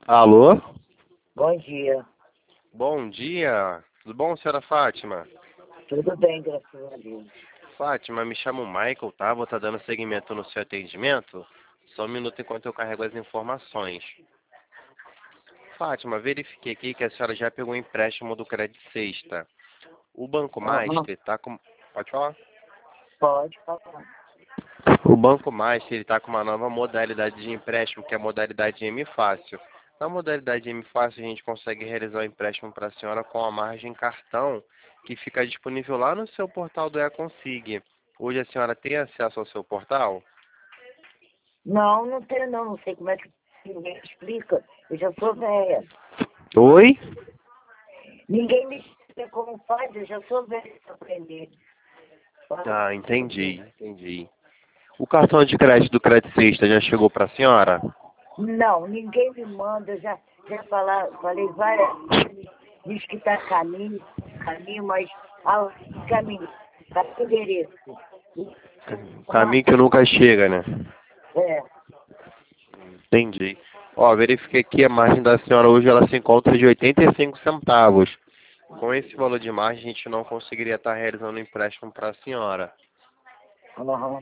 Alô? Bom dia. Bom dia. Tudo bom, senhora Fátima? Tudo bem, graças a Deus. Fátima, me chamo Michael, tá? Vou estar dando seguimento no seu atendimento. Só um minuto enquanto eu carrego as informações. Fátima, verifiquei aqui que a senhora já pegou um empréstimo do Crédito Sexta. O Banco Aham. Master tá com... Pode falar? Pode falar. O Banco Master ele está com uma nova modalidade de empréstimo, que é a modalidade M Fácil. Na modalidade M Fácil, a gente consegue realizar o empréstimo para a senhora com a margem cartão, que fica disponível lá no seu portal do Econsig. Hoje a senhora tem acesso ao seu portal? Não, não tenho não. Não sei como é que ninguém me explica. Eu já sou velha. Oi? Ninguém me explica como faz. Eu já sou velha para aprender. Ah, entendi. O cartão de crédito do Crédito Sexta já chegou para a senhora? Não, ninguém me manda. Eu já falei várias vezes. Diz que está caminho, mas caminho, está endereço. Caminho que nunca chega, né? É. Entendi. Ó, verifiquei aqui a margem da senhora hoje ela se encontra de 85 centavos. Com esse valor de margem, a gente não conseguiria estar realizando um empréstimo para a senhora. Aham.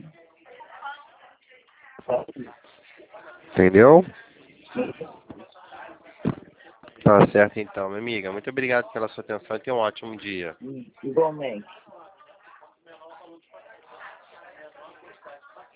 Entendeu? Tá certo então, minha amiga. Muito obrigado pela sua atenção e tenha um ótimo dia. Igualmente.